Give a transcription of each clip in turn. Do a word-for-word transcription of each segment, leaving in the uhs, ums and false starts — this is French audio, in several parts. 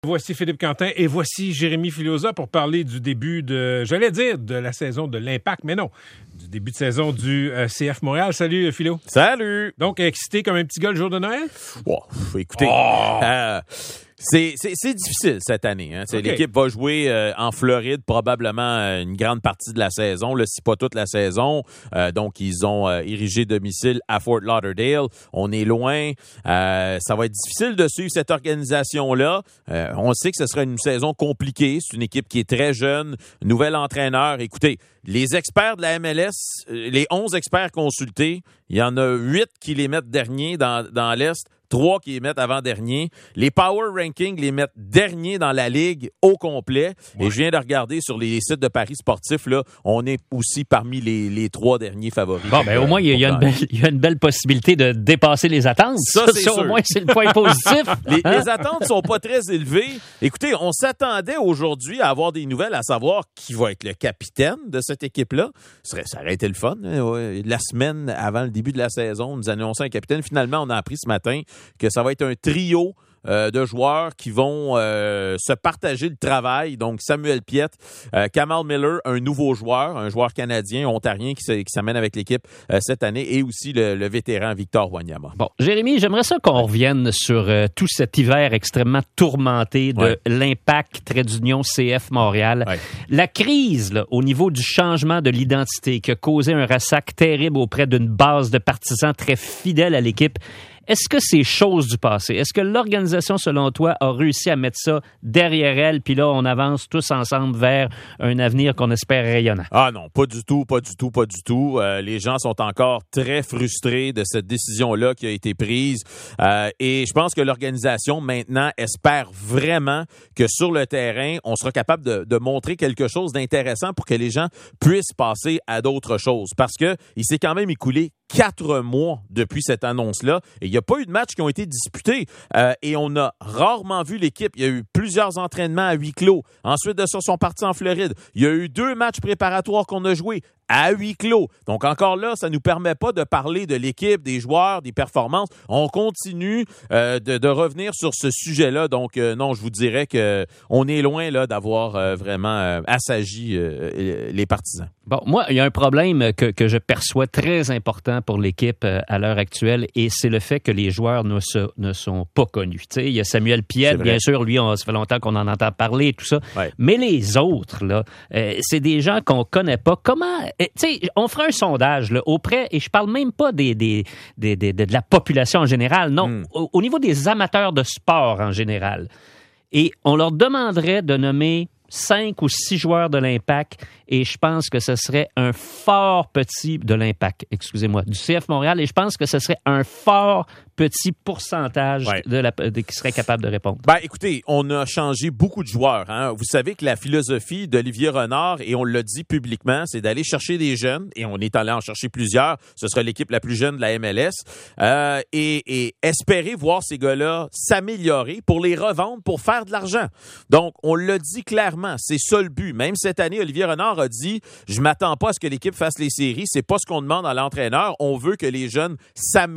Voici Philippe Quentin et voici Jérémy Filosa pour parler du début de, j'allais dire, de la saison de l'Impact, mais non, du début de saison du euh, C F Montréal. Salut Philo. Salut. Donc, excité comme un petit gars le jour de Noël? Wow, écoutez, oh. euh, c'est, c'est, c'est difficile cette année. Hein. Okay. L'équipe va jouer euh, en Floride probablement euh, une grande partie de la saison, là, si pas toute la saison. Euh, donc, ils ont euh, érigé domicile à Fort Lauderdale. On est loin. Euh, ça va être difficile de suivre cette organisation-là. Euh, on sait que ce sera une saison compliquée. C'est une équipe qui est très jeune, nouvel entraîneur. Écoutez, les experts de la M L S, les onze experts consultés, il y en a huit qui les mettent derniers dans, dans l'Est, trois qui les mettent avant-dernier. Les Power Rankings les mettent derniers dans la Ligue au complet. Ouais. Et je viens de regarder sur les sites de paris sportifs, là, on est aussi parmi les, les trois derniers favoris. Bon, ben, au moins, il y, y, y a une belle possibilité de dépasser les attentes. Ça, ça c'est ça sûr. Au moins, c'est le point positif. les, les attentes sont pas très élevées. Écoutez, on s'attendait aujourd'hui à avoir des nouvelles, à savoir qui va être le capitaine de cette équipe-là. Ça aurait été le fun. Hein? La semaine avant le début de la saison, on nous annonçait un capitaine. Finalement, on a appris ce matin que ça va être un trio euh, de joueurs qui vont euh, se partager le travail. Donc, Samuel Piette, euh, Kamal Miller, un nouveau joueur, un joueur canadien, ontarien qui, qui s'amène avec l'équipe euh, cette année, et aussi le, le vétéran Victor Wanyama. Bon, Jérémy, j'aimerais ça qu'on revienne sur euh, tout cet hiver extrêmement tourmenté de ouais. l'Impact Trait d'Union C F Montréal. Ouais. La crise là, au niveau du changement de l'identité qui a causé un ressac terrible auprès d'une base de partisans très fidèles à l'équipe. Est-ce que c'est chose du passé? Est-ce que l'organisation, selon toi, a réussi à mettre ça derrière elle, puis là, on avance tous ensemble vers un avenir qu'on espère rayonnant? Ah non, pas du tout, pas du tout, pas du tout. Euh, les gens sont encore très frustrés de cette décision-là qui a été prise. Euh, et je pense que l'organisation, maintenant, espère vraiment que sur le terrain, on sera capable de, de montrer quelque chose d'intéressant pour que les gens puissent passer à d'autres choses. Parce que il s'est quand même écoulé quatre mois depuis cette annonce-là. Et il n'y a pas eu de matchs qui ont été disputés. Euh, et on a rarement vu l'équipe. Il y a eu plusieurs entraînements à huis clos. Ensuite de ça, ils sont partis en Floride. Il y a eu deux matchs préparatoires qu'on a joués à huis clos. Donc, encore là, ça ne nous permet pas de parler de l'équipe, des joueurs, des performances. On continue euh, de, de revenir sur ce sujet-là. Donc, euh, non, je vous dirais qu'on est loin là d'avoir euh, vraiment euh, assagi euh, les partisans. Bon, moi, il y a un problème que, que je perçois très important pour l'équipe euh, à l'heure actuelle, et c'est le fait que les joueurs ne, se, ne sont pas connus. Tu sais, il y a Samuel Piette, bien sûr, lui, on, ça fait longtemps qu'on en entend parler et tout ça. Ouais. Mais les autres, là, euh, c'est des gens qu'on connaît pas. Comment... Tu sais, on fera un sondage là, auprès, et je parle même pas des, des, des, des, de la population en général, non, mm. au, au niveau des amateurs de sport en général. Et on leur demanderait de nommer cinq ou six joueurs de l'Impact, et je pense que ce serait un fort petit de l'Impact, excusez-moi, du C F Montréal, et je pense que ce serait un fort petit pourcentage ouais. de la, de, qui serait capable de répondre. Ben, écoutez, on a changé beaucoup de joueurs. Hein. Vous savez que la philosophie d'Olivier Renard, et on l'a dit publiquement, c'est d'aller chercher des jeunes, et on est allé en chercher plusieurs. Ce sera l'équipe la plus jeune de la M L S, euh, et, et espérer voir ces gars-là s'améliorer pour les revendre, pour faire de l'argent. Donc, on l'a dit clairement. C'est ça le but. Même cette année, Olivier Renard a dit « Je m'attends pas à ce que l'équipe fasse les séries. C'est pas ce qu'on demande à l'entraîneur. On veut que les jeunes s'améliorent. »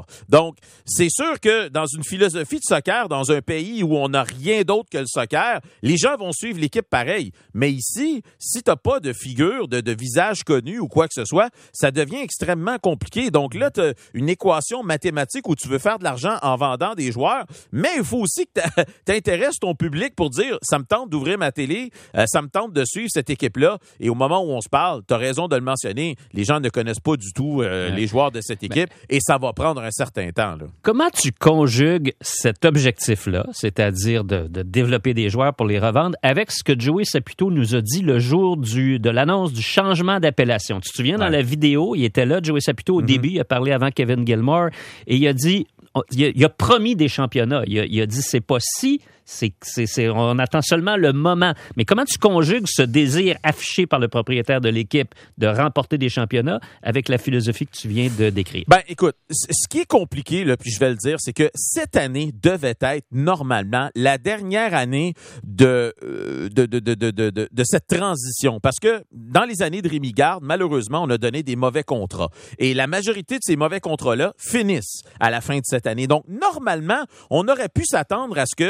Donc, c'est sûr que dans une philosophie de soccer, dans un pays où on n'a rien d'autre que le soccer, les gens vont suivre l'équipe pareil. Mais ici, si t'as pas de figure, de, de visage connu ou quoi que ce soit, ça devient extrêmement compliqué. Donc là, t'as une équation mathématique où tu veux faire de l'argent en vendant des joueurs, mais il faut aussi que t'intéresses ton public pour dire « Ça me tente d'ouvrir ma télé, euh, ça me tente de suivre cette équipe-là. » Et au moment où on se parle, tu as raison de le mentionner, les gens ne connaissent pas du tout euh, ouais. les joueurs de cette équipe, ben, et ça va prendre un certain temps. Là. Comment tu conjugues cet objectif-là, c'est-à-dire de, de développer des joueurs pour les revendre, avec ce que Joey Saputo nous a dit le jour du, de l'annonce du changement d'appellation? Tu te souviens, ouais. dans la vidéo, il était là, Joey Saputo, au mm-hmm. début, il a parlé avant Kevin Gilmore, et il a dit, il a, il a promis des championnats. Il a, il a dit, c'est pas si... C'est, c'est, c'est, on attend seulement le moment. Mais comment tu conjugues ce désir affiché par le propriétaire de l'équipe de remporter des championnats avec la philosophie que tu viens de décrire? Ben, écoute, ce qui est compliqué, là, puis je vais le dire, c'est que cette année devait être normalement la dernière année de, de, de, de, de, de, de, de cette transition. Parce que dans les années de Rémi Garde, malheureusement, on a donné des mauvais contrats. Et la majorité de ces mauvais contrats-là finissent à la fin de cette année. Donc, normalement, on aurait pu s'attendre à ce que ce soit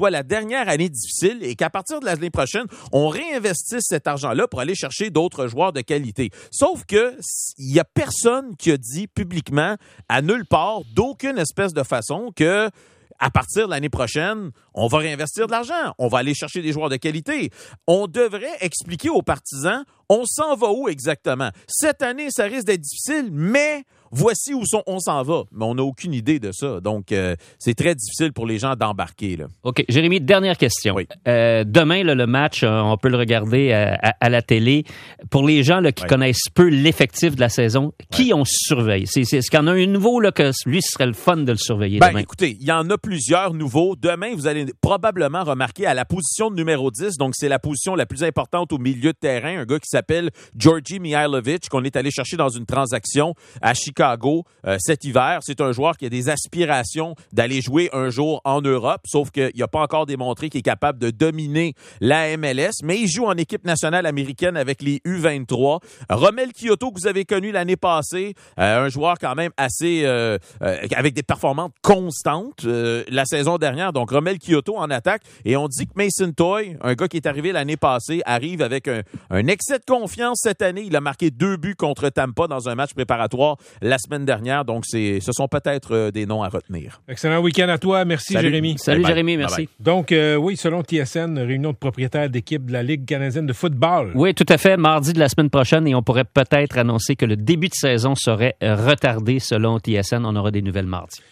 soit la dernière année difficile et qu'à partir de l'année prochaine, on réinvestisse cet argent-là pour aller chercher d'autres joueurs de qualité. Sauf que il y a personne qui a dit publiquement, à nulle part, d'aucune espèce de façon que à partir de l'année prochaine, on va réinvestir de l'argent, on va aller chercher des joueurs de qualité. On devrait expliquer aux partisans, on s'en va où exactement? Cette année, ça risque d'être difficile, mais voici où on s'en va. Mais on n'a aucune idée de ça. Donc, euh, c'est très difficile pour les gens d'embarquer, là. OK. Jérémy, dernière question. Oui. Euh, demain, là, le match, on peut le regarder à, à, à la télé. Pour les gens là, qui oui. connaissent peu l'effectif de la saison, qui oui. on surveille? C'est, c'est, est-ce qu'il y en a un nouveau là, que lui, ce serait le fun de le surveiller ben, demain? Écoutez, il y en a plusieurs nouveaux. Demain, vous allez probablement remarquer à la position de numéro dix, donc c'est la position la plus importante au milieu de terrain, un gars qui s'appelle Georgi Mihailovic, qu'on est allé chercher dans une transaction à Chicago euh, cet hiver. C'est un joueur qui a des aspirations d'aller jouer un jour en Europe, sauf qu'il n'a pas encore démontré qu'il est capable de dominer la M L S, mais il joue en équipe nationale américaine avec les U vingt-trois. Romel Kyoto, que vous avez connu l'année passée, euh, un joueur quand même assez... Euh, euh, avec des performances constantes euh, la saison dernière. Donc, Romel Kyoto en attaque. Et on dit que Mason Toye, un gars qui est arrivé l'année passée, arrive avec un, un excès de confiance cette année. Il a marqué deux buts contre Tampa dans un match préparatoire la semaine dernière. Donc, c'est, ce sont peut-être euh, des noms à retenir. Excellent week-end à toi. Merci, Salut. Jérémy. Salut, bye Jérémy. bye. Merci. Bye bye. Donc, euh, oui, selon T S N, réunion de propriétaires d'équipes de la Ligue canadienne de football. Oui, tout à fait. Mardi de la semaine prochaine, et on pourrait peut-être annoncer que le début de saison serait retardé selon T S N. On aura des nouvelles mardi.